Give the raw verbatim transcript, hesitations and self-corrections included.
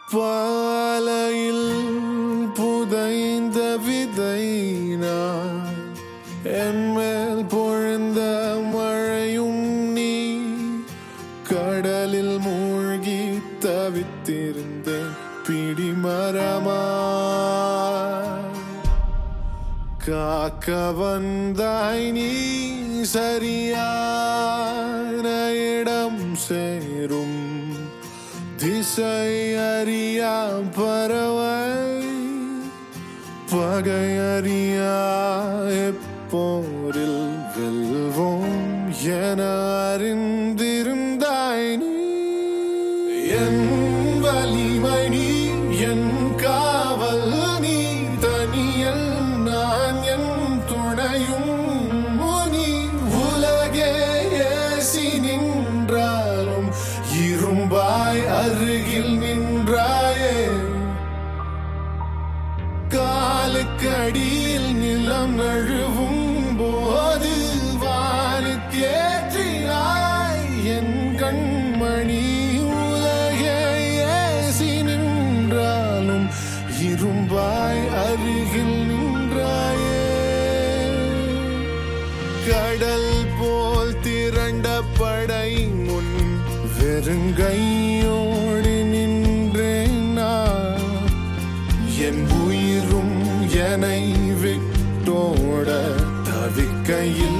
பாலையில் புதைந்த விதை நான், என் மேல் பொழிந்த மழையும் நீ, கடலில் மூழ்கி தவித்திருந்த பிடிமரமா காக்க வந்தாய் நீ, சரியான இடம் சேரும் திசை அறியா பறவை, பகை அறியா எப்போரில் வெல்வோம் என அறிந்திருந்தாய் நீ. என் வலிமை நீ, என் காவல் நீ, தனியல் நான் என் துணையும் முனி. உலகே ஏசி நின்றாலும் இரும்பாய் அருகில் நின்றாயே, காலுக்கடியில் நிலம் நழுவும் போது வானுக்கேற்றினாய் என் கண்மணி. உலகே ஏசி நின்றாலும் இரும்பாய் அருகில் நின்றாயே, கடல் போல் திரண்ட படை முன் வெறுங்கையோடு நின்றேன் நான். என் உயிரும் என்னை விட்டோட தவிக்கையில்